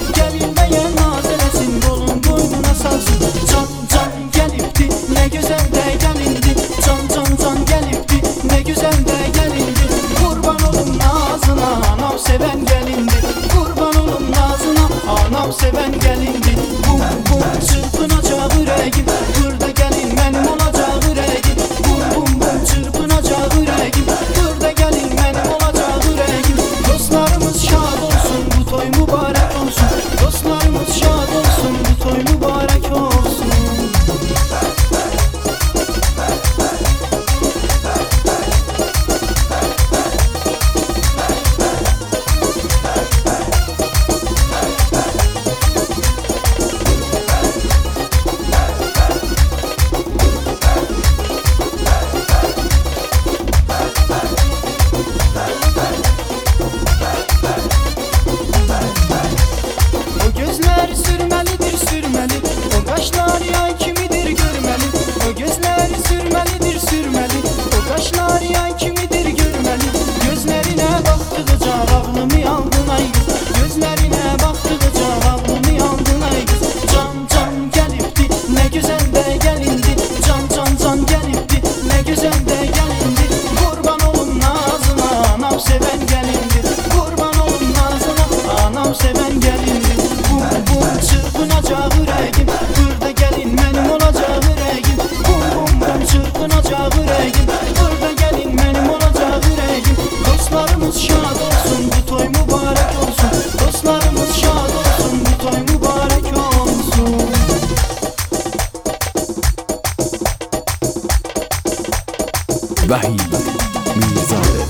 Gelin beğen naz eləsin, qolun boynuna salsın. Can can gəlibdi, nə gözəl də gəlindi. Can can can gəlibdi, nə gözəl də gəlindi. Qurban olum nazına, anam sevən gəlindi. Qurban olum nazına, anam sevən gəlindi. Bum bum çırpınacaq ürəyim, burada gəlin mənim olacaq ürəyim. Bum bum bum çırpınacaq ürəyim, burada gəlin mənim olacaq ürəyim. Dostlarımız şad olsun, bu toy mübarək olsun. Dostlarımız şad olsun, bu toy mübarək olsun. Sürməlidir, sürməli. O qaşlar yay kimidir görməli. O gözləri sürməlidir, sürməli. O qaşlar yay kimidir görməli. Gözlərinə baxdıqca ağlımı aldın ay qız. Gözlərinə baxdıqca ağlımı aldın ay qız. Can can gəlibdi, nə gözəl də gəlindi. Can can can gəlibdi, nə gözəl də gəlindi. Qurban olum nazına, anam sevən gəlindi. Qurban olum nazına, anam sevən gəlindi. Çırpınacaq ürəyim, burada gəlin mənim olacaq ürəyim. Bum bum bum çırpınacaq ürəyim, burada gəlin mənim olacaq ürəyim. Dostlarımız şad olsun, bu toy mübarək olsun. Dostlarımız şad olsun, bu toy mübarək olsun. Vahid Mirzade.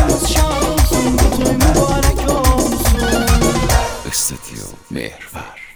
Estetiyor, mehr var.